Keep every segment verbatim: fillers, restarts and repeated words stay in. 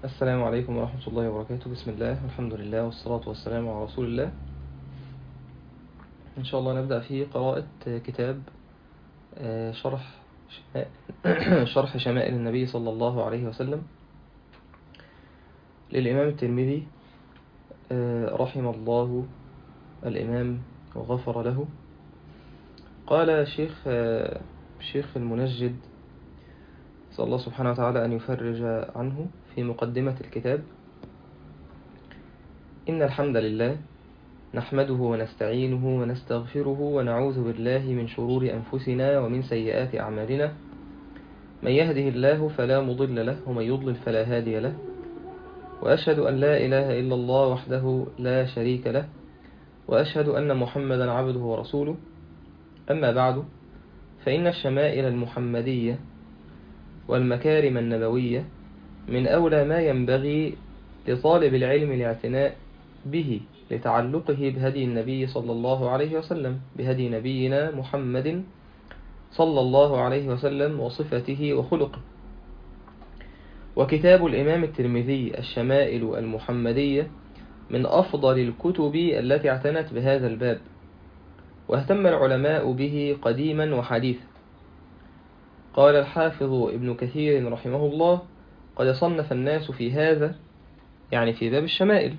السلام عليكم ورحمة الله وبركاته. بسم الله والحمد لله والصلاة والسلام على رسول الله. إن شاء الله نبدأ في قراءة كتاب شرح شرح شمائل النبي صلى الله عليه وسلم للإمام الترمذي رحم الله الإمام وغفر له. قال الشيخ الشيخ المنجد صلى الله سبحانه وتعالى أن يفرج عنه في مقدمة الكتاب: إن الحمد لله نحمده ونستعينه ونستغفره ونعوذ بالله من شرور أنفسنا ومن سيئات أعمالنا، من يهده الله فلا مضل له ومن يضلل فلا هادي له، وأشهد أن لا إله إلا الله وحده لا شريك له، وأشهد أن محمدا عبده ورسوله. أما بعد، فإن الشمائل المحمدية والمكارم النبوية من أولى ما ينبغي لطالب العلم الاعتناء به لتعلقه بهدي النبي صلى الله عليه وسلم، بهدي نبينا محمد صلى الله عليه وسلم وصفته وخلقه. وكتاب الإمام الترمذي الشمائل المحمدية من أفضل الكتب التي اعتنت بهذا الباب، واهتم العلماء به قديما وحديثا. قال الحافظ ابن كثير رحمه الله: قد صنف الناس في هذا، يعني في باب الشمائل،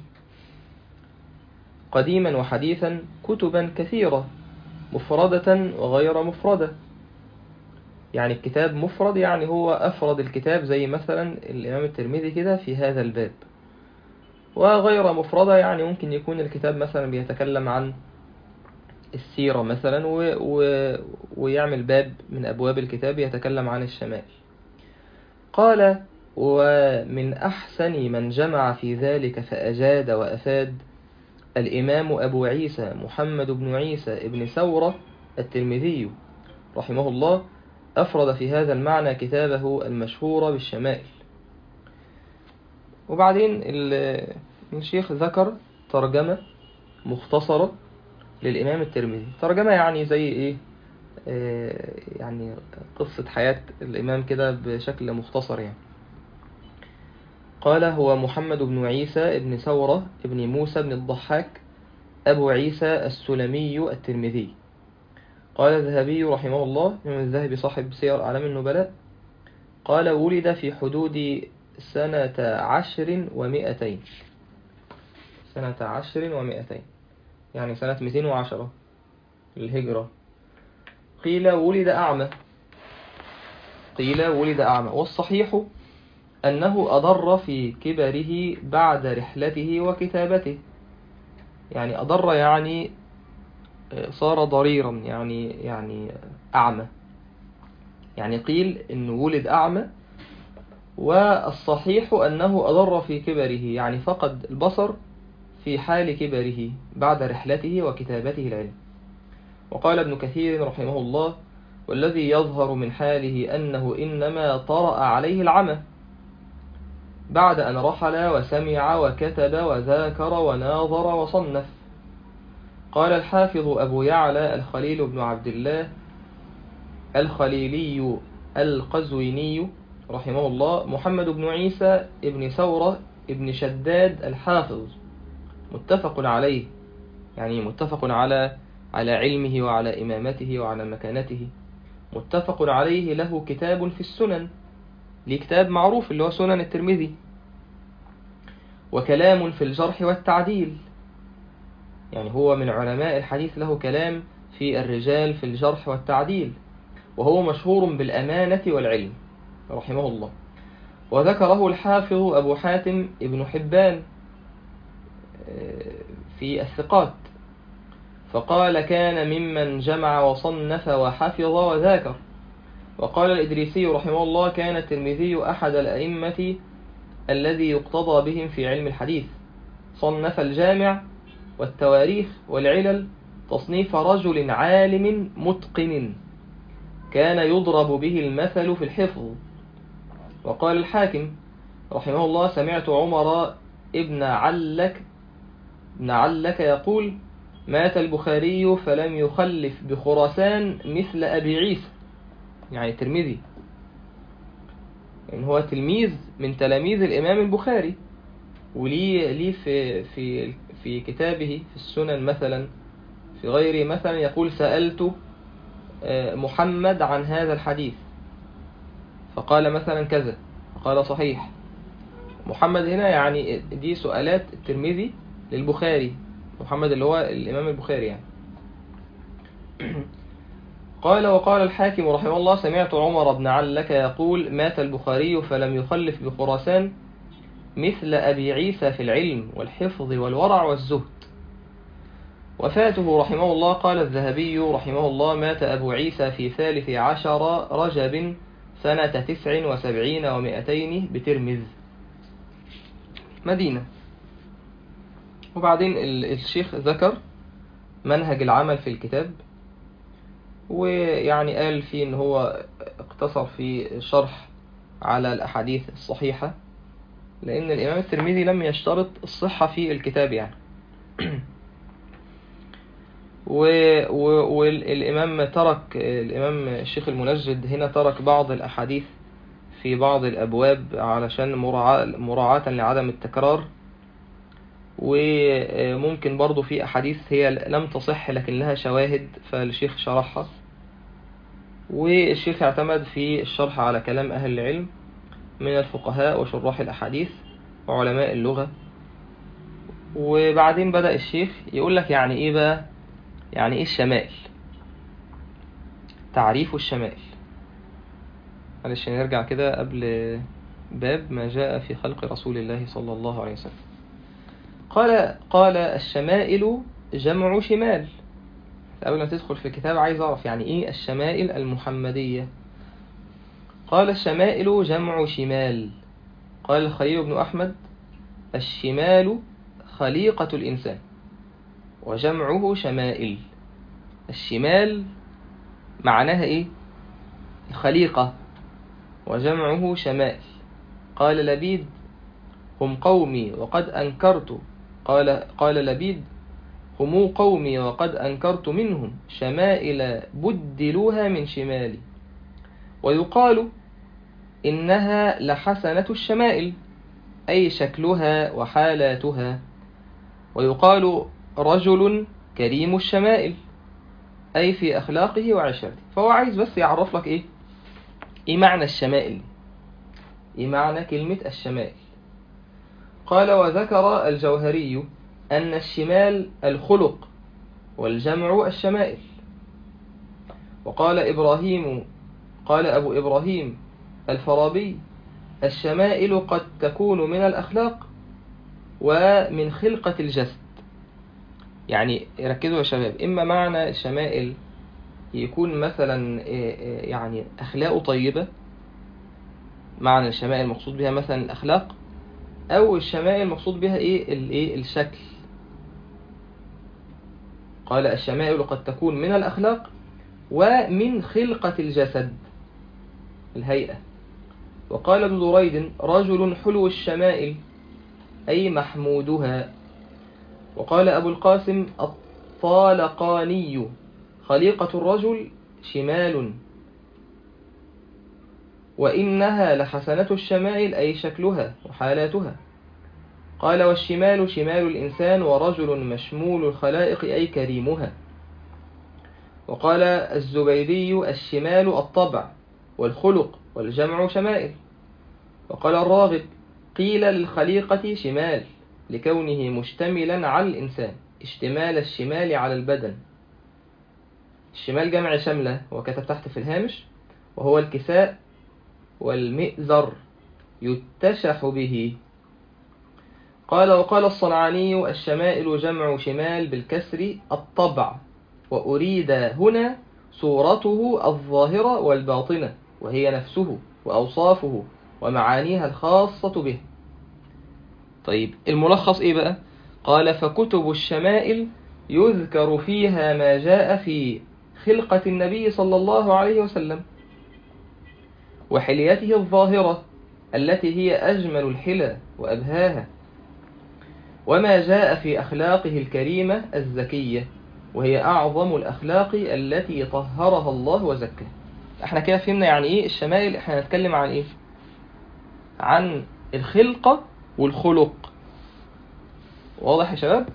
قديما وحديثا كتبا كثيرة مفردة وغير مفردة. يعني الكتاب مفرد، يعني هو أفرد الكتاب زي مثلا الإمام الترمذي كده في هذا الباب، وغير مفردة يعني ممكن يكون الكتاب مثلا بيتكلم عن السيرة مثلا و... و... ويعمل باب من أبواب الكتاب يتكلم عن الشمائل. قال: ومن أحسن من جمع في ذلك فأجاد وأفاد الإمام أبو عيسى محمد بن عيسى ابن ثورة الترمذي رحمه الله، أفرد في هذا المعنى كتابه المشهور بالشمائل. وبعدين الشيخ ذكر ترجمة مختصرة للإمام الترمذي، ترجمة يعني زي إيه، آه يعني قصة حياة الإمام كده بشكل مختصر يعني. قال: هو محمد بن عيسى ابن ثورة ابن موسى بن الضحاك أبو عيسى السلمي الترمذي. قال الذهبي رحمه الله، من الذهبي صاحب سير أعلام النبلاء، قال: ولد في حدود سنة عشر ومئتين، سنة عشر ومئتين يعني سنة مئتين وعشرة للهجرة. قيل ولد أعمى، قيل ولد أعمى والصحيح أنه أضر في كبره بعد رحلته وكتابته. يعني أضر يعني صار ضريرا، يعني يعني أعمى. يعني قيل إنه ولد أعمى، والصحيح أنه أضر في كبره، يعني فقد البصر في حال كبره بعد رحلته وكتابته العلم. وقال ابن كثير رحمه الله: والذي يظهر من حاله أنه إنما طرأ عليه العمى بعد أن رحل وسمع وكتب وذاكر وناظر وصنف. قال الحافظ أبو يعلى الخليل بن عبد الله الخليلي القزويني رحمه الله: محمد بن عيسى ابن ثورة ابن شداد الحافظ متفق عليه، يعني متفق على على علمه وعلى إمامته وعلى مكانته، متفق عليه. له كتاب في السنن، ليه كتاب معروف اللي هو سنن الترمذي. وكلام في الجرح والتعديل، يعني هو من علماء الحديث، له كلام في الرجال في الجرح والتعديل، وهو مشهور بالأمانة والعلم رحمه الله. وذكره الحافظ أبو حاتم ابن حبان في الثقات، فقال: كان ممن جمع وصنف وحفظ وذاكر. وقال الإدريسي رحمه الله: كان الترمذي أحد الأئمة الذي يقتضى بهم في علم الحديث، صنف الجامع والتواريخ والعلل تصنيف رجل عالم متقن كان يضرب به المثل في الحفظ. وقال الحاكم رحمه الله: سمعت عمر ابن علك ابن علك يقول: مات البخاري فلم يخلف بخراسان مثل أبي عيسى، يعني الترمذي، إن هو تلميذ من تلاميذ الإمام البخاري، وليه ليه في في في كتابه في السنن مثلا، في غيره مثلا، يقول سألت محمد عن هذا الحديث فقال مثلا كذا، فقال صحيح. محمد هنا يعني دي سؤالات الترمذي للبخاري، محمد اللي هو الإمام البخاري يعني. قال وقال الحاكم رحمه الله سمعت عمر بن علك يقول مات البخاري فلم يخلف بخراسان مثل أبي عيسى في العلم والحفظ والورع والزهد. وفاته رحمه الله. قال الذهبي رحمه الله مات أبو عيسى في ثالث عشر رجب سنة تسع وسبعين ومائتين بترمذ مدينة. وبعدين الشيخ ذكر منهج العمل في الكتاب، ويعني قال فيه ان هو اقتصر في شرح على الأحاديث الصحيحة، لأن الإمام الترمذي لم يشترط الصحة في الكتاب يعني. والإمام ترك الإمام الشيخ المنجد هنا ترك بعض الأحاديث في بعض الأبواب علشان مراعاة لعدم التكرار، وممكن برضو في أحاديث هي لم تصح لكن لها شواهد فالشيخ شرحها. والشيخ اعتمد في الشرح على كلام أهل العلم من الفقهاء وشراح الأحاديث وعلماء اللغة. وبعدين بدأ الشيخ يقول لك يعني إيه بقى، يعني إيه الشمائل، تعريف الشمائل. معلش نرجع كده قبل باب ما جاء في خلق رسول الله صلى الله عليه وسلم. قال قال الشمائل جمع شمال. قبل ما تدخل في الكتاب عايز أعرف يعني إيه الشمائل المحمدية. قال الشمائل جمع شمال. قال الخليل بن أحمد الشمال خليقة الإنسان وجمعه شمائل. الشمال معناها إيه؟ الخليقة وجمعه شمائل. قال لبيد هم قومي وقد أنكرت قال قال لبيد هم قومي وقد أنكرت منهم شمائل بدلوها من شمالي. ويقال إنها لحسنة الشمائل أي شكلها وحالاتها. ويقال رجل كريم الشمائل أي في أخلاقه وعشرته. فهو عايز بس يعرف لك إيه إيه معنى الشمائل، إيه معنى كلمة الشمائل. قال وذكر الجوهري أن الشمال الخلق والجمع الشمائل. وقال إبراهيم قال أبو إبراهيم الفارابي الشمائل قد تكون من الأخلاق ومن خلقة الجسد. يعني ركزوا يا شباب، إما معنى الشمائل يكون مثلا يعني أخلاق طيبة، معنى الشمائل المقصود بها مثلا الأخلاق، أو الشمائل المقصود بها إيه الإيه الشكل. قال الشمائل قد تكون من الأخلاق ومن خلقة الجسد الهيئة. وقال ابن دريد رجل حلو الشمائل أي محمودها. وقال أبو القاسم الطالقاني خليقة الرجل شمال وإنها لحسنة الشمائل أي شكلها وحالاتها. قال والشمال شمال الإنسان ورجل مشمول الخلائق أي كريمها. وقال الزبيدي الشمال الطبع والخلق والجمع شمائل. وقال الراغب قيل للخليقة شمال لكونه مشتملا على الإنسان اشتمال الشمال على البدن. الشمال جمع شملة وكتب تحت في الهامش، وهو الكساء والمئزر يتشح به. قال وقال الصنعاني الشمائل جمع شمال بالكسر الطبع، وأريد هنا صورته الظاهرة والباطنة وهي نفسه وأوصافه ومعانيها الخاصة به. طيب الملخص إيه بقى؟ قال فكتب الشمائل يذكر فيها ما جاء في خلقة النبي صلى الله عليه وسلم وحليته الظاهرة التي هي أجمل الحلى وأبهاها، وما جاء في أخلاقه الكريمة الزكية وهي أعظم الأخلاق التي طهرها الله وزكاها. احنا كده فهمنا يعني إيه الشمائل. احنا هنتكلم عن إيه؟ عن الخلقة والخلق. واضح يا شباب؟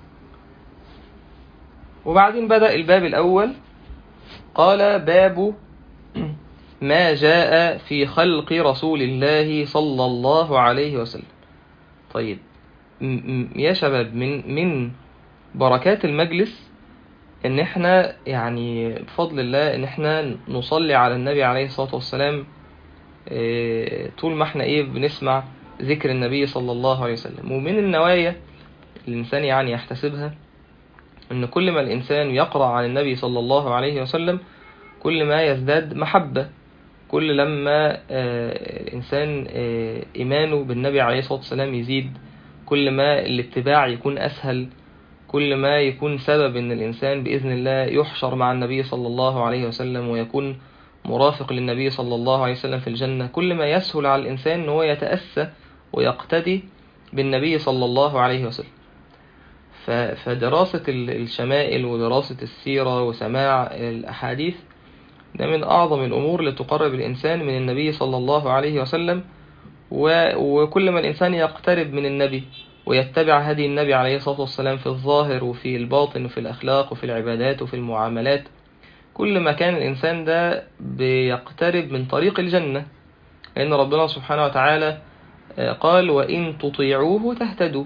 وبعدين بدأ الباب الأول، قال باب ما جاء في خلق رسول الله صلى الله عليه وسلم. طيب يا شباب، من من بركات المجلس ان احنا يعني بفضل الله ان احنا نصلي على النبي عليه الصلاة والسلام طول ما احنا ايه بنسمع ذكر النبي صلى الله عليه وسلم. ومن النوايا الانسان يعني يحتسبها ان كل ما الانسان يقرأ عن النبي صلى الله عليه وسلم كل ما يزداد محبة، كل لما الانسان ايمانه بالنبي عليه الصلاة والسلام يزيد، كل ما الاتباع يكون اسهل، كل ما يكون سبب ان الانسان باذن الله يحشر مع النبي صلى الله عليه وسلم ويكون مرافق للنبي صلى الله عليه وسلم في الجنة، كل ما يسهل على الانسان ان هو يتأسى ويقتدي بالنبي صلى الله عليه وسلم. فدراسة الشمائل ودراسة السيرة وسماع الاحاديث ده من اعظم الامور اللي تقرب الانسان من النبي صلى الله عليه وسلم. وكل ما الانسان يقترب من النبي ويتبع هدي النبي عليه الصلاة والسلام في الظاهر وفي الباطن وفي الأخلاق وفي العبادات وفي المعاملات، كل ما كان الإنسان ده بيقترب من طريق الجنة، لأن ربنا سبحانه وتعالى قال وإن تطيعوه تهتدوا.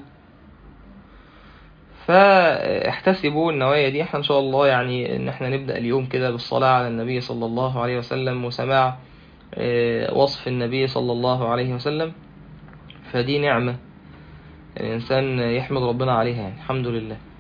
فاحتسبوا النوايا دي. احنا إن شاء الله يعني إن احنا نبدأ اليوم كده بالصلاة على النبي صلى الله عليه وسلم وسماع وصف النبي صلى الله عليه وسلم، فدي نعمة الإنسان يحمد ربنا عليها يعني. الحمد لله.